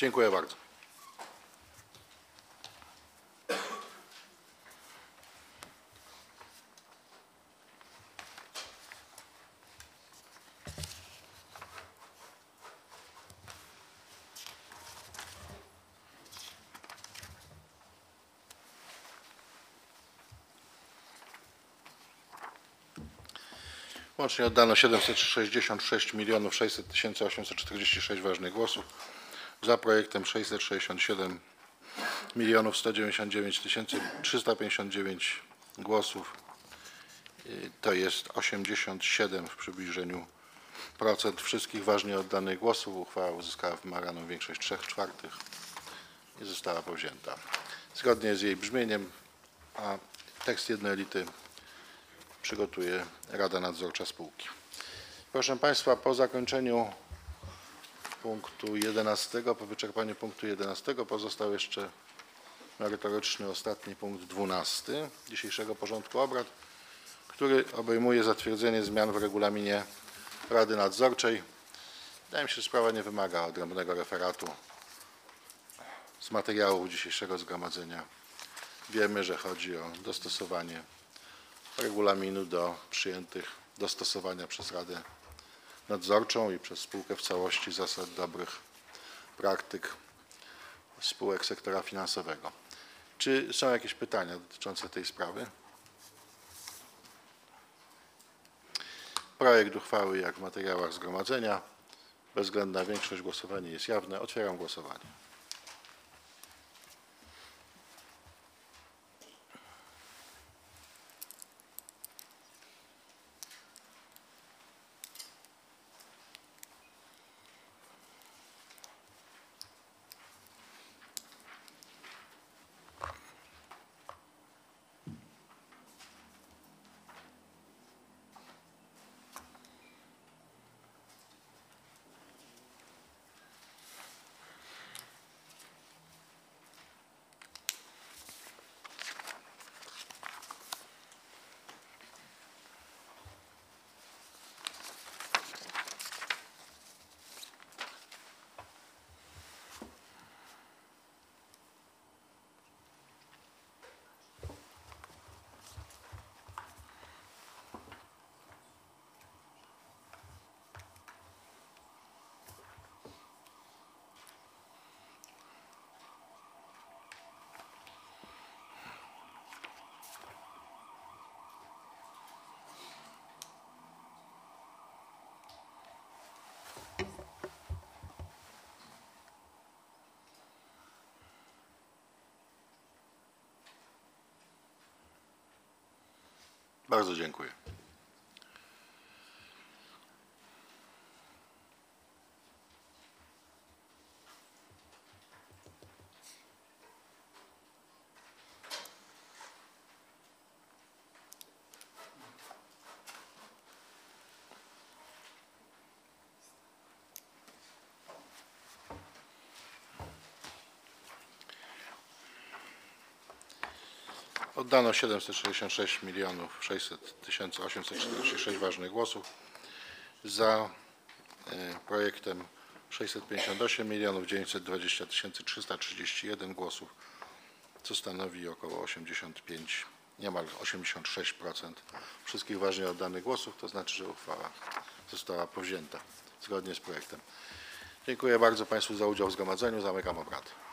Dziękuję bardzo. Łącznie oddano 766 600 846 ważnych głosów. Za projektem 667 199 359 głosów. To jest 87 w przybliżeniu procent wszystkich ważnie oddanych głosów. Uchwała uzyskała wymaganą większość 3/4 i została powzięta. Zgodnie z jej brzmieniem, a tekst jednolity przygotuje Rada Nadzorcza spółki. Proszę Państwa, po zakończeniu punktu 11, po wyczerpaniu punktu 11 pozostał jeszcze merytoryczny ostatni punkt 12 dzisiejszego porządku obrad, który obejmuje zatwierdzenie zmian w regulaminie Rady Nadzorczej. Wydaje mi się, że sprawa nie wymaga odrębnego referatu. Z materiałów dzisiejszego zgromadzenia wiemy, że chodzi o dostosowanie regulaminu do przyjętych do stosowania przez Radę Nadzorczą i przez spółkę w całości zasad dobrych praktyk spółek sektora finansowego. Czy są jakieś pytania dotyczące tej sprawy? Projekt uchwały, jak w materiałach zgromadzenia, bezwzględna większość, głosowanie jest jawne. Otwieram głosowanie. Bardzo dziękuję. Oddano 766 600 846 ważnych głosów. Za projektem 658 920 331 głosów, co stanowi około 85, niemal 86% wszystkich ważnie oddanych głosów. To znaczy, że uchwała została powzięta zgodnie z projektem. Dziękuję bardzo Państwu za udział w zgromadzeniu. Zamykam obrady.